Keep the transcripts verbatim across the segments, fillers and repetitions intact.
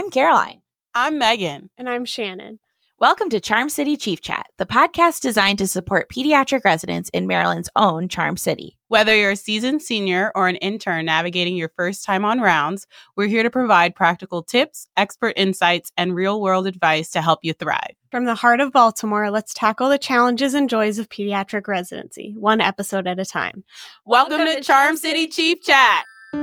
I'm Caroline. I'm Megan. And I'm Shannon. Welcome to Charm City Chief Chat, the podcast designed to support pediatric residents in Maryland's own Charm City. Whether you're a seasoned senior or an intern navigating your first time on rounds, we're here to provide practical tips, expert insights, and real-world advice to help you thrive. From the heart of Baltimore, let's tackle the challenges and joys of pediatric residency, one episode at a time. Welcome, Welcome to, to Charm City Chief Chat.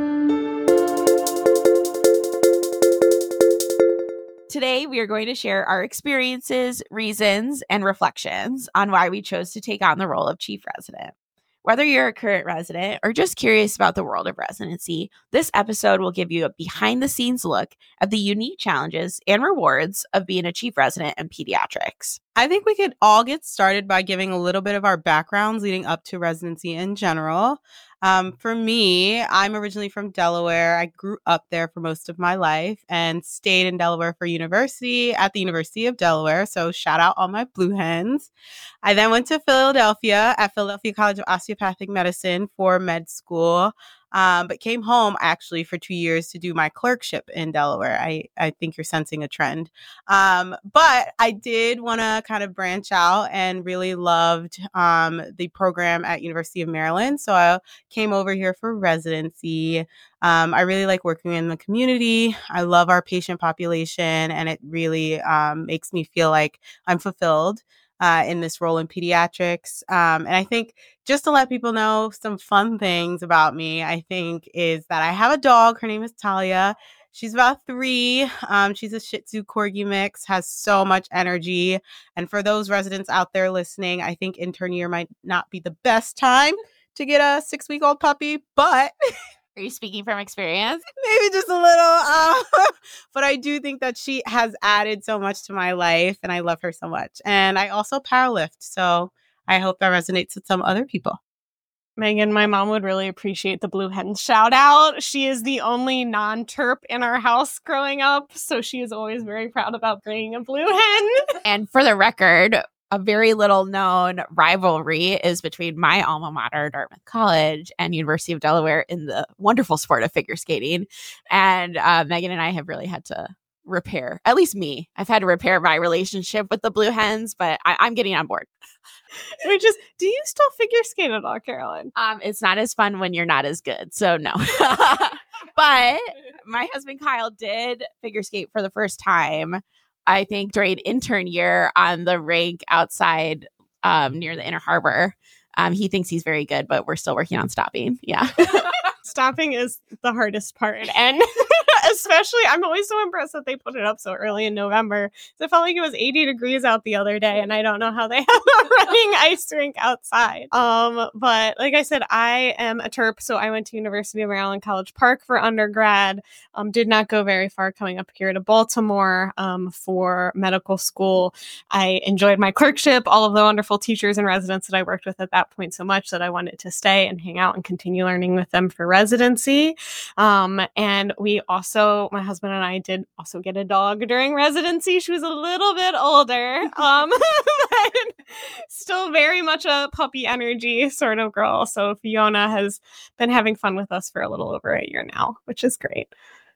Today, we are going to share our experiences, reasons, and reflections on why we chose to take on the role of chief resident. Whether you're a current resident or just curious about the world of residency, this episode will give you a behind-the-scenes look at the unique challenges and rewards of being a chief resident in pediatrics. I think we could all get started by giving a little bit of our backgrounds leading up to residency in general. Um, for me, I'm originally from Delaware. I grew up there for most of my life and stayed in Delaware for university at the University of Delaware. So shout out all my Blue Hens. I then went to Philadelphia at Philadelphia College of Osteopathic Medicine for med school. Um, but came home actually for two years to do my clerkship in Delaware. I, I think you're sensing a trend. Um, but I did want to kind of branch out and really loved um, the program at University of Maryland. So I came over here for residency. Um, I really like working in the community. I love our patient population, and it really um, makes me feel like I'm fulfilled Uh, in this role in pediatrics. Um, and I think just to let people know some fun things about me, I think is that I have a dog. Her name is Talia. She's about three. Um, she's a Shih Tzu Corgi mix, has so much energy. And for those residents out there listening, I think intern year might not be the best time to get a six-week-old puppy, but... Are you speaking from experience? Maybe just a little, uh, but I do think that she has added so much to my life, and I love her so much. And I also powerlift, so I hope that resonates with some other people. Megan, my mom would really appreciate the Blue Hen shout out. She is the only non-terp in our house growing up, so she is always very proud about bringing a Blue Hen. And for the record, a very little known rivalry is between my alma mater, Dartmouth College, and University of Delaware in the wonderful sport of figure skating. And uh, Megan and I have really had to repair, at least me, I've had to repair my relationship with the Blue Hens, but I- I'm getting on board. Which is, do you still figure skate at all, Caroline? Um, it's not as fun when you're not as good, so no. But my husband Kyle did figure skate for the first time, I think, during intern year on the rink outside um, near the Inner Harbor. Um, he thinks he's very good, but we're still working on stopping. Yeah. Stopping is the hardest part. And especially, I'm always so impressed that they put it up so early in November. It felt like it was eighty degrees out the other day, and I don't know how they have a running ice rink outside. Um, but like I said, I am a terp, so I went to University of Maryland College Park for undergrad. Um, did not go very far coming up here to Baltimore um, for medical school. I enjoyed my clerkship, all of the wonderful teachers and residents that I worked with at that point so much that I wanted to stay and hang out and continue learning with them for residency. Um, and we also, my husband and I did also get a dog during residency. She was a little bit older, um, but still very much a puppy energy sort of girl. So Fiona has been having fun with us for a little over a year now, which is great.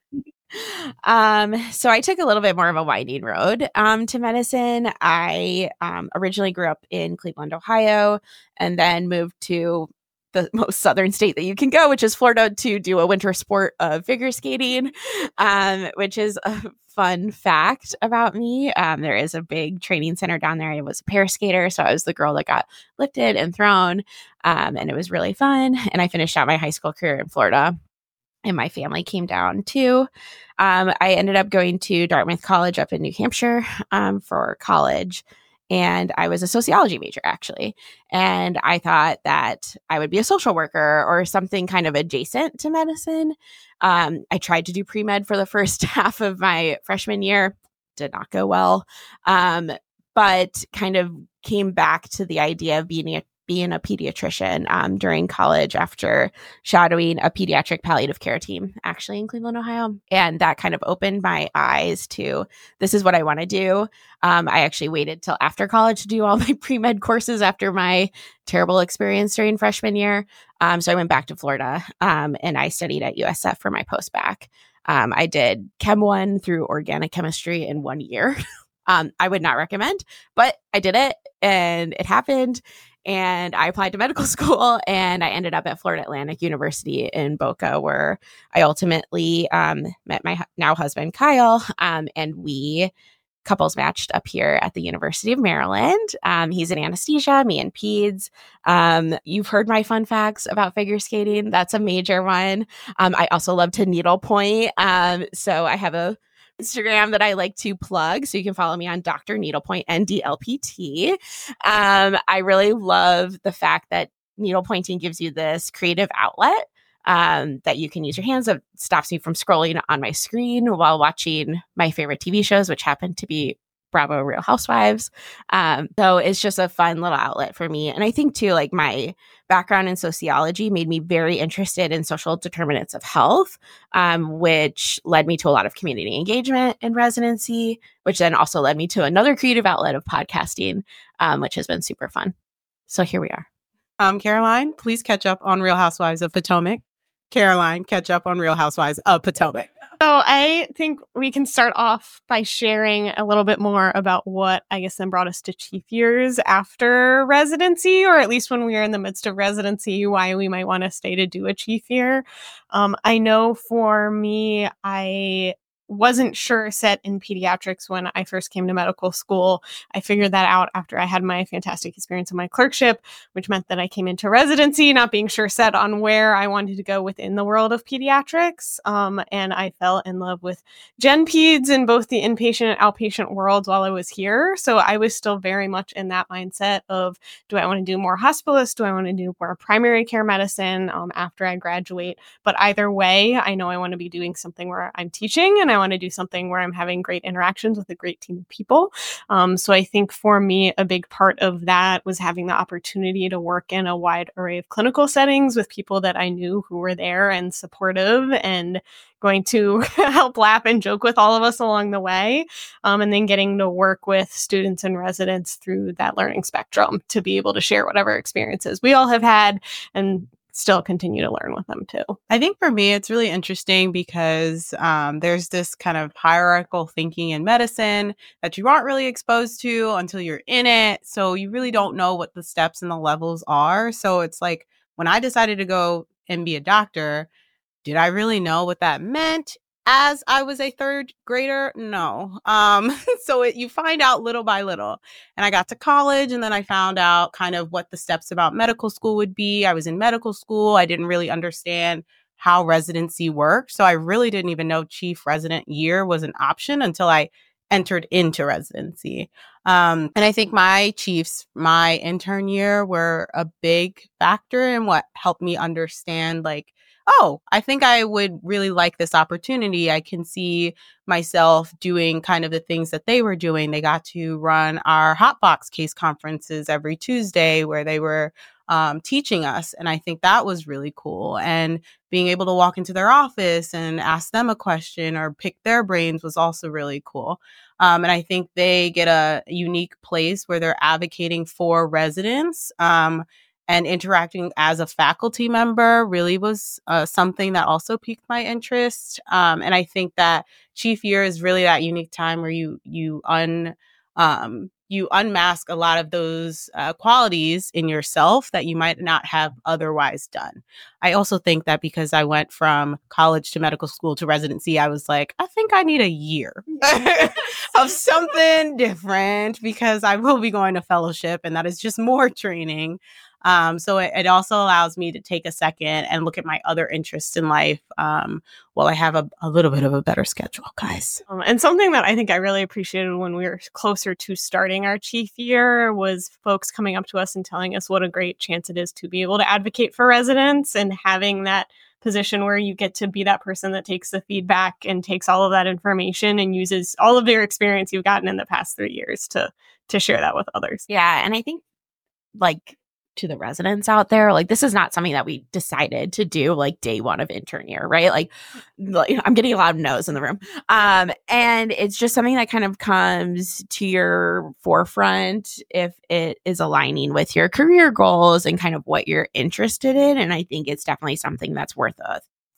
Um, so I took a little bit more of a winding road um, to medicine. I um, originally grew up in Cleveland, Ohio, and then moved to the most southern state that you can go, which is Florida, to do a winter sport of figure skating, um, which is a fun fact about me. Um, there is a big training center down there. I was a pair skater, so I was the girl that got lifted and thrown, um, and it was really fun. And I finished out my high school career in Florida, and my family came down too. Um, I ended up going to Dartmouth College up in New Hampshire um, for college. And I was a sociology major, actually. And I thought that I would be a social worker or something kind of adjacent to medicine. Um, I tried to do pre-med for the first half of my freshman year. Did not go well. Um, but kind of came back to the idea of being a being a pediatrician um, during college after shadowing a pediatric palliative care team, actually in Cleveland, Ohio. And that kind of opened my eyes to, this is what I want to do. Um, I actually waited till after college to do all my pre-med courses after my terrible experience during freshman year. Um, so I went back to Florida um, and I studied at U S F for my post-bac. Um, I did Chem one through organic chemistry in one year. um, I would not recommend, but I did it and it happened. And I applied to medical school and I ended up at Florida Atlantic University in Boca, where I ultimately um, met my hu- now husband, Kyle, um, and we couples matched up here at the University of Maryland. Um, he's in anesthesia, me in peds. Um, you've heard my fun facts about figure skating. That's a major one. Um, I also love to needlepoint. Um, so I have a Instagram that I like to plug. So you can follow me on Doctor Needlepoint, N D L P T. Um, I really love the fact that needlepointing gives you this creative outlet um, that you can use your hands. It stops me from scrolling on my screen while watching my favorite T V shows, which happen to be Bravo Real Housewives. Um, so it's just a fun little outlet for me. And I think too, like my background in sociology made me very interested in social determinants of health, um, which led me to a lot of community engagement in residency, which then also led me to another creative outlet of podcasting, um, which has been super fun. So here we are. Um, Caroline, please catch up on Real Housewives of Potomac. Caroline, catch up on Real Housewives of Potomac. So I think we can start off by sharing a little bit more about what I guess then brought us to chief years after residency, or at least when we were in the midst of residency, why we might want to stay to do a chief year. Um, I know for me, I wasn't sure set in pediatrics when I first came to medical school. I figured that out after I had my fantastic experience in my clerkship, which meant that I came into residency not being sure set on where I wanted to go within the world of pediatrics. Um, and I fell in love with gen peds in both the inpatient and outpatient worlds while I was here. So I was still very much in that mindset of, do I want to do more hospitalist? Do I want to do more primary care medicine um, after I graduate? But either way, I know I want to be doing something where I'm teaching, and I want to do something where I'm having great interactions with a great team of people. Um, so I think for me, a big part of that was having the opportunity to work in a wide array of clinical settings with people that I knew who were there and supportive and going to help laugh and joke with all of us along the way. Um, and then getting to work with students and residents through that learning spectrum to be able to share whatever experiences we all have had and still continue to learn with them too. I think for me, it's really interesting because um, there's this kind of hierarchical thinking in medicine that you aren't really exposed to until you're in it. So you really don't know what the steps and the levels are. So it's like when I decided to go and be a doctor, did I really know what that meant as I was a third grader? No. Um, so it, you find out little by little. And I got to college and then I found out kind of what the steps about medical school would be. I was in medical school. I didn't really understand how residency worked. So I really didn't even know chief resident year was an option until I entered into residency. Um, and I think my chiefs, my intern year were a big factor in what helped me understand, like, oh, I think I would really like this opportunity. I can see myself doing kind of the things that they were doing. They got to run our Hotbox case conferences every Tuesday where they were um, teaching us. And I think that was really cool. And being able to walk into their office and ask them a question or pick their brains was also really cool. Um, and I think they get a unique place where they're advocating for residents. Um, And interacting as a faculty member really was uh, something that also piqued my interest. Um, and I think that chief year is really that unique time where you you un um, you unmask a lot of those uh, qualities in yourself that you might not have otherwise done. I also think that because I went from college to medical school to residency, I was like, I think I need a year of something different because I will be going to fellowship and that is just more training. Um, so it, it also allows me to take a second and look at my other interests in life um, while I have a, a little bit of a better schedule, guys. Um, and something that I think I really appreciated when we were closer to starting our chief year was folks coming up to us and telling us what a great chance it is to be able to advocate for residents and having that position where you get to be that person that takes the feedback and takes all of that information and uses all of their experience you've gotten in the past three years to to share that with others. Yeah. And I think like to the residents out there, like this is not something that we decided to do like day one of intern year, right? Like, like I'm getting a lot of no's in the room. Um, and it's just something that kind of comes to your forefront if it is aligning with your career goals and kind of what you're interested in. And I think it's definitely something that's worth a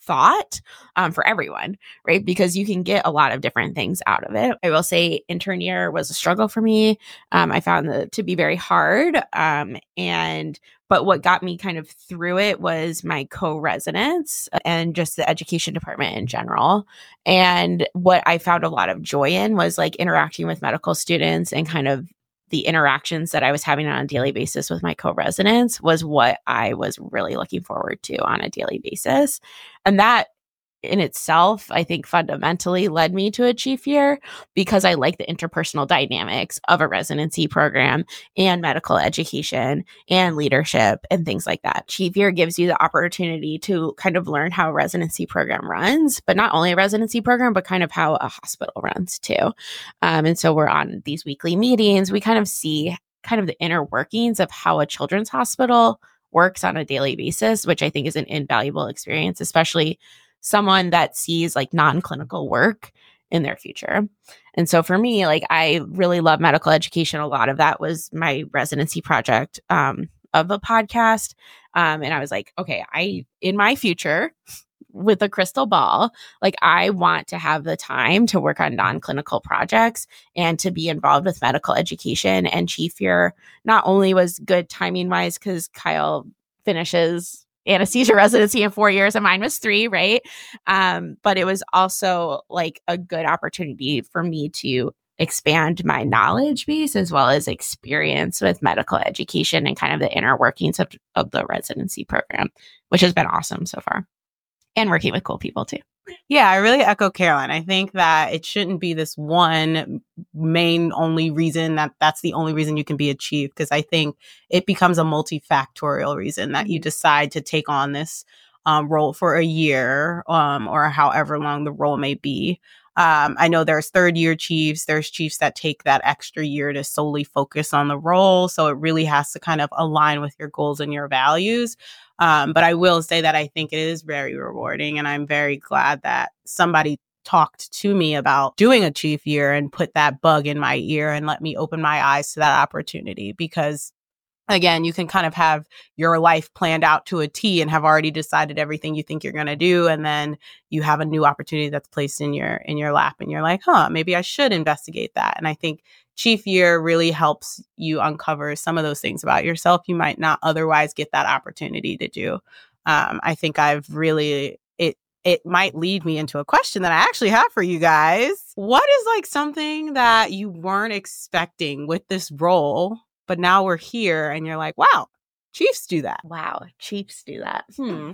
thought um, for everyone, right? Because you can get a lot of different things out of it. I will say intern year was a struggle for me. Um, I found it to be very hard. Um, and But what got me kind of through it was my co-residents and just the education department in general. And what I found a lot of joy in was like interacting with medical students, and kind of the interactions that I was having on a daily basis with my co-residents was what I was really looking forward to on a daily basis. And that in itself, I think fundamentally led me to a chief year, because I like the interpersonal dynamics of a residency program and medical education and leadership and things like that. Chief year gives you the opportunity to kind of learn how a residency program runs, but not only a residency program, but kind of how a hospital runs too. Um, and so we're on these weekly meetings. We kind of see kind of the inner workings of how a children's hospital works on a daily basis, which I think is an invaluable experience, especially someone that sees like non-clinical work in their future. And so for me, like I really love medical education. A lot of that was my residency project um, of a podcast. Um, and I was like, okay, I, in my future with a crystal ball, like I want to have the time to work on non-clinical projects and to be involved with medical education. And chief year not only was good timing wise, because Kyle finishes anesthesia residency in four years and mine was three, right? Um, but it was also like a good opportunity for me to expand my knowledge base as well as experience with medical education and kind of the inner workings of, of the residency program, which has been awesome so far. And working with cool people too. Yeah, I really echo Caroline. I think that it shouldn't be this one main only reason that that's the only reason you can be a chief, because I think it becomes a multifactorial reason that you decide to take on this um, role for a year um, or however long the role may be. Um, I know there's third year chiefs, there's chiefs that take that extra year to solely focus on the role. So it really has to kind of align with your goals and your values. Um, but I will say that I think it is very rewarding, and I'm very glad that somebody talked to me about doing a chief year and put that bug in my ear and let me open my eyes to that opportunity. Because again, you can kind of have your life planned out to a T and have already decided everything you think you're going to do. And then you have a new opportunity that's placed in your in your lap and you're like, huh, maybe I should investigate that. And I think chief year really helps you uncover some of those things about yourself you might not otherwise get that opportunity to do. Um, I think I've really, it it might lead me into a question that I actually have for you guys. What is like something that you weren't expecting with this role, but now we're here and you're like, wow, chiefs do that. Wow, chiefs do that. Hmm.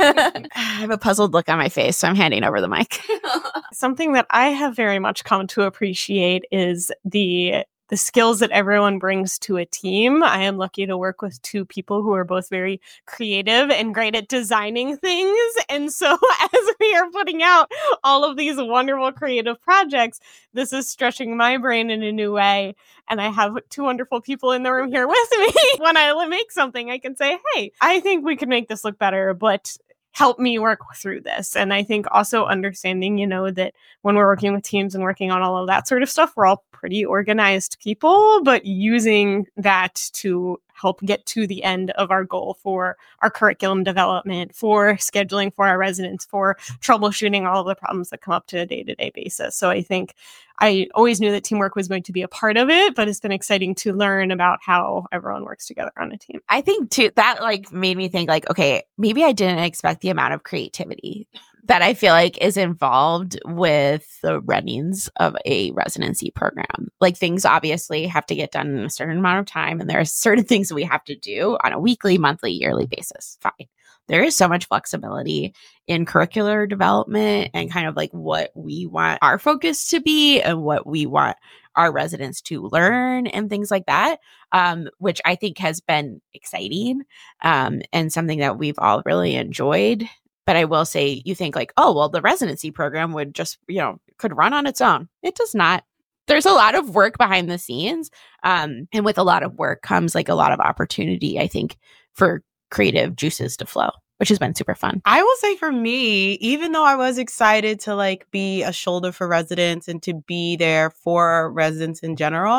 I have a puzzled look on my face, so I'm handing over the mic. Something that I have very much come to appreciate is the the skills that everyone brings to a team. I am lucky to work with two people who are both very creative and great at designing things. And so as we are putting out all of these wonderful creative projects, this is stretching my brain in a new way. And I have two wonderful people in the room here with me. When I make something, I can say, hey, I think we could make this look better, but help me work through this. And I think also understanding, you know, that when we're working with teams and working on all of that sort of stuff, we're all pretty organized people, but using that to help get to the end of our goal for our curriculum development, for scheduling for our residents, for troubleshooting all of the problems that come up to a day-to-day basis. So I think I always knew that teamwork was going to be a part of it, but it's been exciting to learn about how everyone works together on a team. I think too, that like made me think like, okay, maybe I didn't expect the amount of creativity that I feel like is involved with the runnings of a residency program. Like things obviously have to get done in a certain amount of time, and there are certain things that we have to do on a weekly, monthly, yearly basis. Fine. There is so much flexibility in curricular development and kind of like what we want our focus to be and what we want our residents to learn and things like that, um, which I think has been exciting um, and something that we've all really enjoyed. But I will say, you think like, oh, well, the residency program would just, you know, could run on its own. It does not. There's a lot of work behind the scenes. Um, and with a lot of work comes like a lot of opportunity, I think, for creative juices to flow, which has been super fun. I will say for me, even though I was excited to like be a shoulder for residents and to be there for residents in general,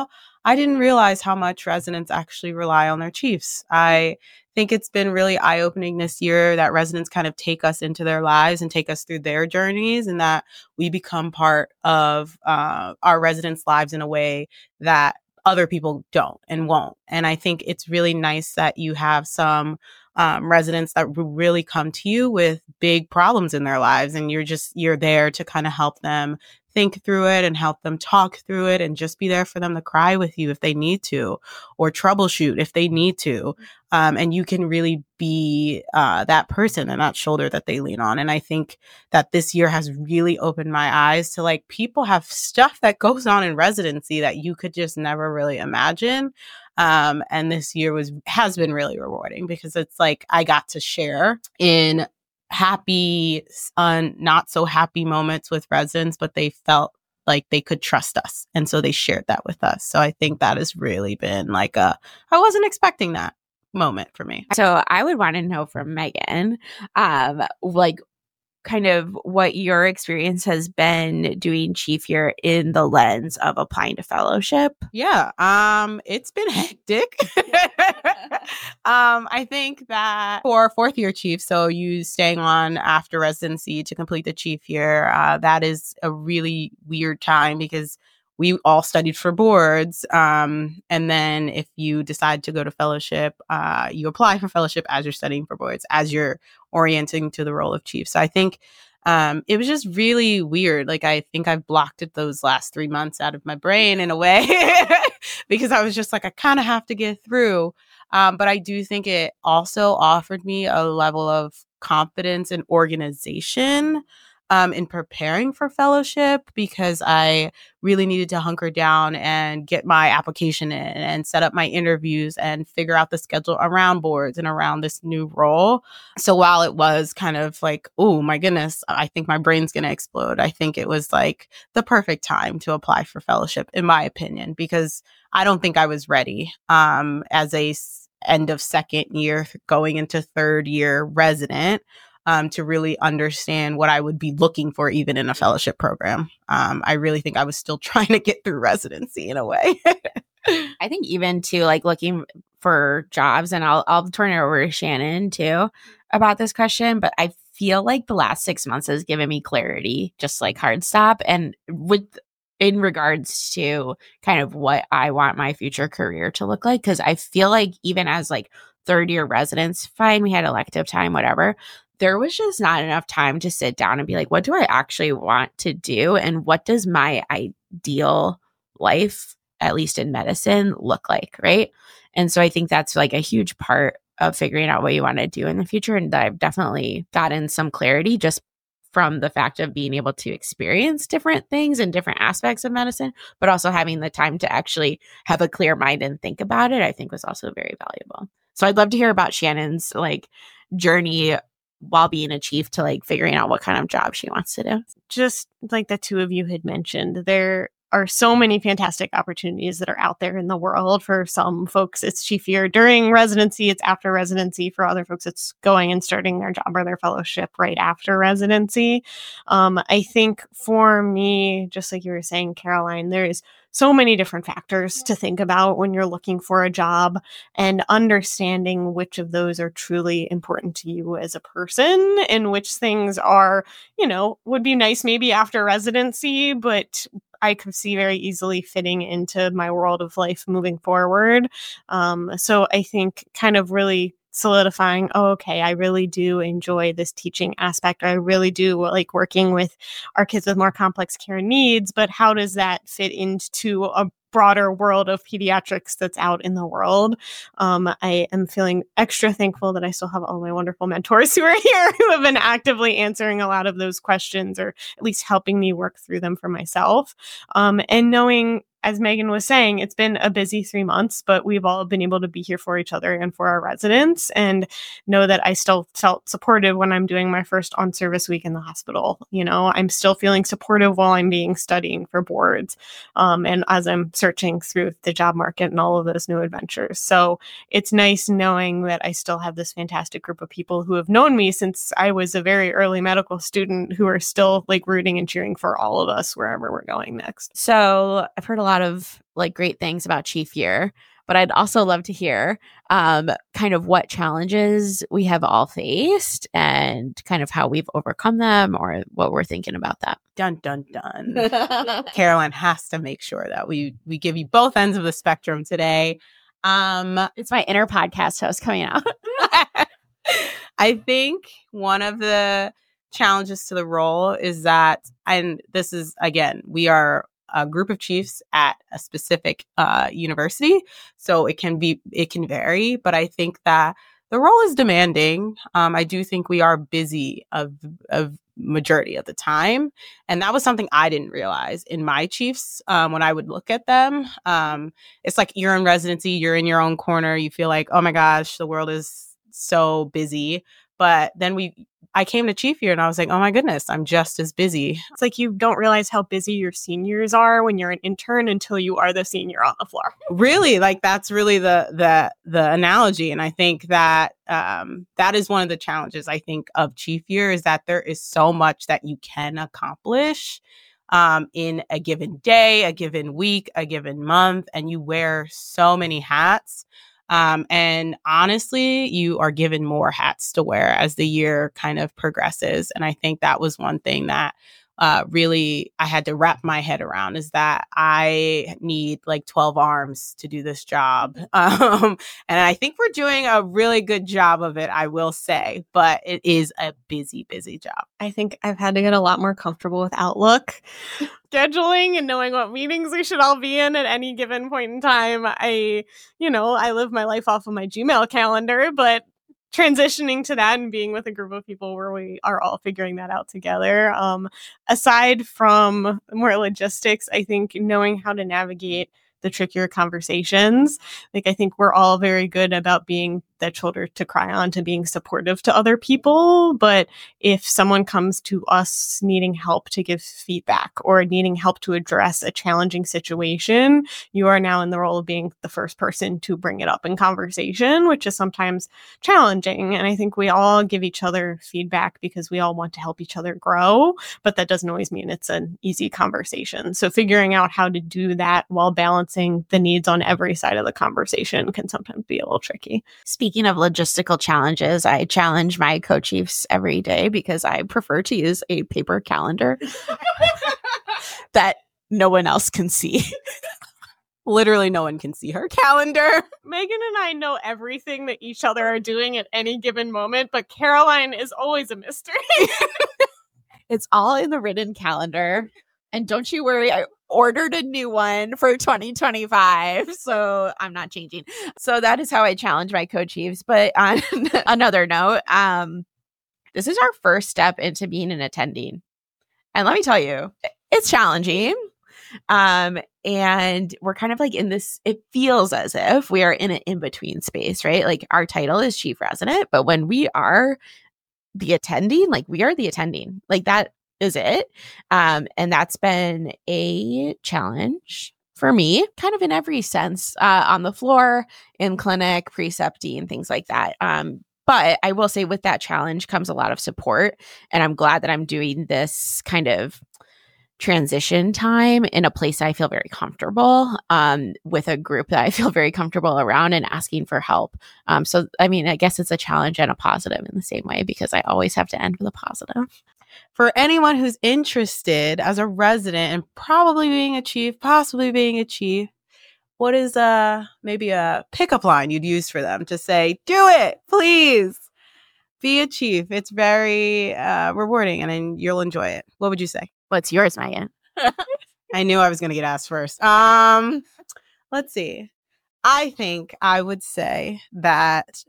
I didn't realize how much residents actually rely on their chiefs. I think it's been really eye-opening this year that residents kind of take us into their lives and take us through their journeys, and that we become part of uh, our residents' lives in a way that other people don't and won't. And I think it's really nice that you have some um, residents that really come to you with big problems in their lives, and you're just, you're there to kind of help them think through it and help them talk through it, and just be there for them to cry with you if they need to, or troubleshoot if they need to. Um, and you can really be uh, that person and that shoulder that they lean on. And I think that this year has really opened my eyes to, like, people have stuff that goes on in residency that you could just never really imagine. Um, and this year was has been really rewarding, because it's like I got to share in happy, un, not so happy moments with residents, but they felt like they could trust us. And so they shared that with us. So I think that has really been like a, I wasn't expecting that moment for me. So I would want to know from Megan, um, like, kind of what your experience has been doing chief year in the lens of applying to fellowship. Yeah, um, it's been hectic. um, I think that for fourth year chief, so you staying on after residency to complete the chief year, uh, that is a really weird time, because we all studied for boards. Um, and then if you decide to go to fellowship, uh, you apply for fellowship as you're studying for boards, as you're orienting to the role of chief. So I think um, it was just really weird. Like, I think I've blocked it those last three months out of my brain in a way, because I was just like, I kind of have to get through. Um, but I do think it also offered me a level of confidence and organization Um, in preparing for fellowship, because I really needed to hunker down and get my application in and set up my interviews and figure out the schedule around boards and around this new role. So while it was kind of like, oh my goodness, I think my brain's going to explode, I think it was like the perfect time to apply for fellowship, in my opinion, because I don't think I was ready um, as a s- end of second year going into third year resident. Um, to really understand what I would be looking for even in a fellowship program. Um, I really think I was still trying to get through residency in a way. I think even to like looking for jobs, and I'll I'll turn it over to Shannon too about this question, but I feel like the last six months has given me clarity, just like hard stop, and with in regards to kind of what I want my future career to look like, because I feel like even as like third year residents, fine, we had elective time, whatever. There was just not enough time to sit down and be like, what do I actually want to do? And what does my ideal life, at least in medicine, look like? Right. And so I think that's like a huge part of figuring out what you want to do in the future. And I've definitely gotten some clarity just from the fact of being able to experience different things and different aspects of medicine, but also having the time to actually have a clear mind and think about it, I think was also very valuable. So I'd love to hear about Shannon's like journey while being a chief to like figuring out what kind of job she wants to do. Just like the two of you had mentioned, there are so many fantastic opportunities that are out there in the world. For some folks, it's chief year during residency, it's after residency. For other folks, it's going and starting their job or their fellowship right after residency. Um, I think for me, just like you were saying, Caroline, there's so many different factors to think about when you're looking for a job, and understanding which of those are truly important to you as a person, and which things are, you know, would be nice maybe after residency, but I could see very easily fitting into my world of life moving forward. Um, so I think kind of really solidifying, oh, okay, I really do enjoy this teaching aspect. I really do like working with our kids with more complex care needs, but how does that fit into a broader world of pediatrics that's out in the world? Um, I am feeling extra thankful that I still have all my wonderful mentors who are here who have been actively answering a lot of those questions, or at least helping me work through them for myself. Um, and knowing, as Megan was saying, it's been a busy three months, but we've all been able to be here for each other and for our residents, and know that I still felt supportive when I'm doing my first on-service week in the hospital. You know, I'm still feeling supportive while I'm being studying for boards, um, and as I'm searching through the job market and all of those new adventures. So it's nice knowing that I still have this fantastic group of people who have known me since I was a very early medical student, who are still like rooting and cheering for all of us wherever we're going next. So I've heard a lot lot of like great things about Chief Year, but I'd also love to hear um, kind of what challenges we have all faced and kind of how we've overcome them or what we're thinking about that. Dun, dun, dun. Caroline has to make sure that we we give you both ends of the spectrum today. Um, it's my inner podcast host coming out. I think one of the challenges to the role is that, and this is, again, we are a group of chiefs at a specific uh, university, so it can be, it can vary, but I think that the role is demanding. Um, I do think we are busy of, of majority of the time. And that was something I didn't realize in my chiefs um, when I would look at them. Um, it's like you're in residency, you're in your own corner. You feel like, oh my gosh, the world is so busy. But then we, I came to Chief Year and I was like, oh my goodness, I'm just as busy. It's like you don't realize how busy your seniors are when you're an intern until you are the senior on the floor. Really, like that's really the the the analogy. And I think that um, that is one of the challenges, I think, of Chief Year is that there is so much that you can accomplish um, in a given day, a given week, a given month, and you wear so many hats. Um, and honestly, you are given more hats to wear as the year kind of progresses. And I think that was one thing that uh, really I had to wrap my head around is that I need like twelve arms to do this job. Um, and I think we're doing a really good job of it, I will say, but it is a busy, busy job. I think I've had to get a lot more comfortable with Outlook. Scheduling and knowing what meetings we should all be in at any given point in time. I, you know, I live my life off of my Gmail calendar, but transitioning to that and being with a group of people where we are all figuring that out together. Um, aside from more logistics, I think knowing how to navigate the trickier conversations. Like, I think we're all very good about being that shoulder to cry on, to being supportive to other people. But if someone comes to us needing help to give feedback or needing help to address a challenging situation, you are now in the role of being the first person to bring it up in conversation, which is sometimes challenging. And I think we all give each other feedback because we all want to help each other grow, but that doesn't always mean it's an easy conversation. So figuring out how to do that while balancing the needs on every side of the conversation can sometimes be a little tricky. Speaking of logistical challenges, I challenge my co-chiefs every day because I prefer to use a paper calendar that no one else can see. Literally no one can see her calendar. Megan and I know everything that each other are doing at any given moment, but Caroline is always a mystery. It's all in the written calendar. And don't you worry, I ordered a new one for twenty twenty-five, so I'm not changing. So that is how I challenge my co-chiefs. But on another note, um, this is our first step into being an attending. And let me tell you, it's challenging. Um, and we're kind of like in this, it feels as if we are in an in-between space, right? Like our title is chief resident, but when we are the attending, like we are the attending, like that is it. Um, and that's been a challenge for me, kind of in every sense, uh, on the floor, in clinic, precepting, things like that. Um, but I will say with that challenge comes a lot of support. And I'm glad that I'm doing this kind of transition time in a place I feel very comfortable, um, with a group that I feel very comfortable around and asking for help. Um, so, I mean, I guess it's a challenge and a positive in the same way because I always have to end with a positive. For anyone who's interested as a resident and probably being a chief, possibly being a chief, what is uh maybe a pickup line you'd use for them to say, do it, please, be a chief? It's very uh, rewarding and then you'll enjoy it. What would you say? What's yours, Megan? I knew I was going to get asked first. Um, let's see. I think I would say that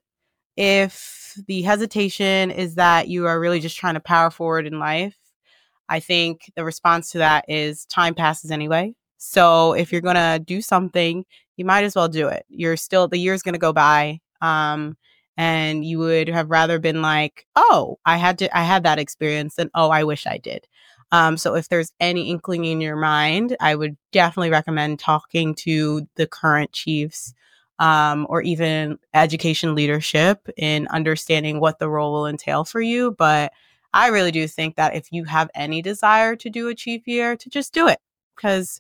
if the hesitation is that you are really just trying to power forward in life, I think the response to that is time passes anyway. So if you're going to do something, you might as well do it. You're still, the year's going to go by. Um, and you would have rather been like, oh, I had to, I had that experience than, oh, I wish I did. Um, so if there's any inkling in your mind, I would definitely recommend talking to the current chiefs, um, or even education leadership in understanding what the role will entail for you. But I really do think that if you have any desire to do a chief year, to just do it. Because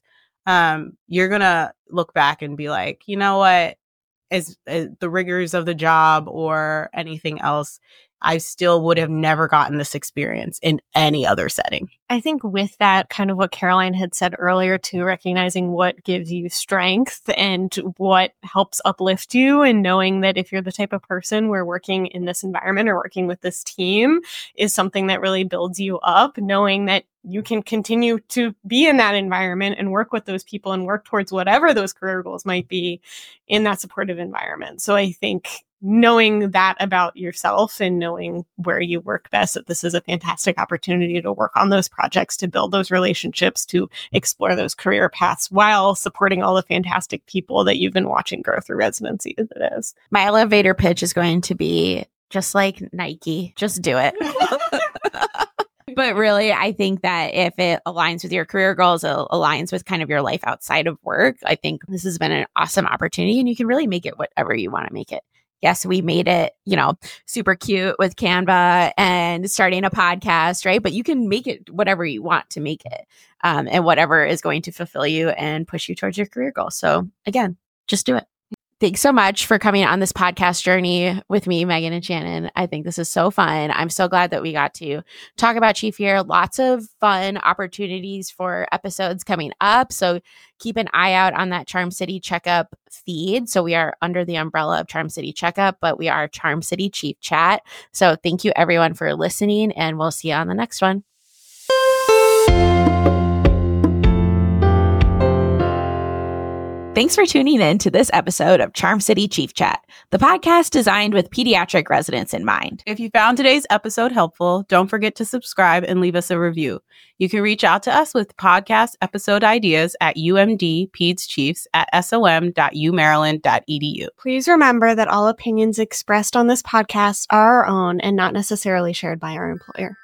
um, you're going to look back and be like, you know what, as, as the rigors of the job or anything else, I still would have never gotten this experience in any other setting. I think with that, kind of what Caroline had said earlier too, recognizing what gives you strength and what helps uplift you, and knowing that if you're the type of person where working in this environment or working with this team is something that really builds you up, knowing that you can continue to be in that environment and work with those people and work towards whatever those career goals might be in that supportive environment. So I think knowing that about yourself and knowing where you work best, that this is a fantastic opportunity to work on those projects, to build those relationships, to explore those career paths while supporting all the fantastic people that you've been watching grow through residency as it is. My elevator pitch is going to be just like Nike, just do it. But really, I think that if it aligns with your career goals, it aligns with kind of your life outside of work, I think this has been an awesome opportunity, and you can really make it whatever you want to make it. Yes, we made it, you know, super cute with Canva and starting a podcast, right? But you can make it whatever you want to make it, um, and whatever is going to fulfill you and push you towards your career goal. So again, just do it. Thanks so much for coming on this podcast journey with me, Megan and Shannon. I think this is so fun. I'm so glad that we got to talk about Chief Year. Lots of fun opportunities for episodes coming up. So keep an eye out on that Charm City Checkup feed. So we are under the umbrella of Charm City Checkup, but we are Charm City Chief Chat. So thank you everyone for listening, and we'll see you on the next one. Thanks for tuning in to this episode of Charm City Chief Chat, the podcast designed with pediatric residents in mind. If you found today's episode helpful, don't forget to subscribe and leave us a review. You can reach out to us with podcast episode ideas at umdpedschiefs at som.umaryland.edu. Please remember that all opinions expressed on this podcast are our own and not necessarily shared by our employer.